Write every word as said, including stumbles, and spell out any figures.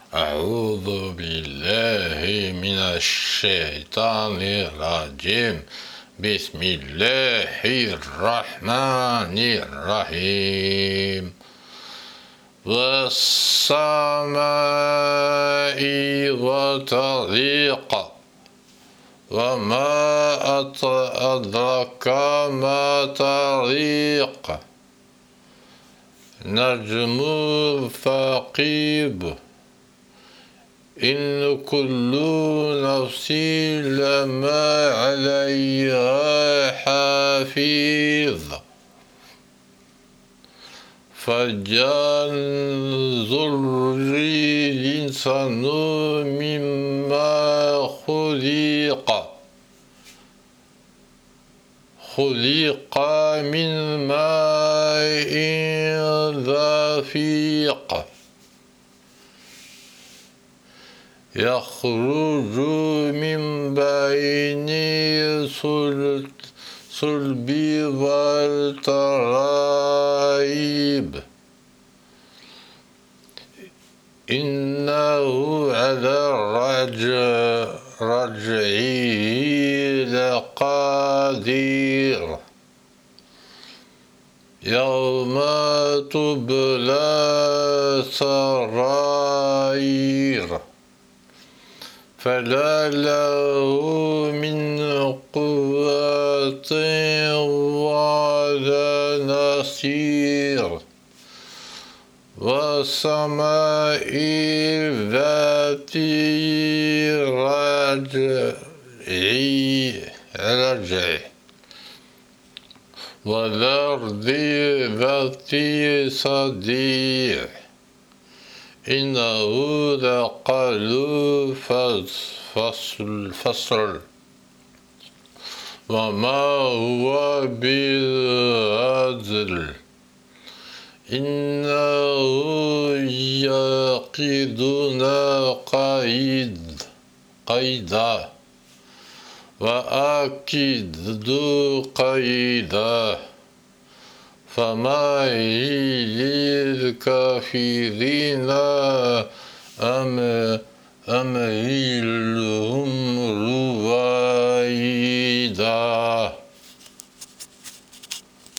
أعوذ بالله من الشيطان الرجيم. بسم الله الرحمن الرحيم. والسماء وطريق وما أدرك ما طريق نجم ثاقب إن كل نفس لما عليها حافظ فلينظر الإنسان مما خلق خلق من ماء دافق يخرج من بين الصلب والترائب إنه على رجعه لقادر يوم تبلى السرائر فلا له من قوة ولا نصير والسماء ذات الرجع والأرض ذات الصدع إنه لقول فصل وما هو بالهزل إنه يقيدنا قيد قيدا وأكيد قيدا فمهل الكافرين أمهلهم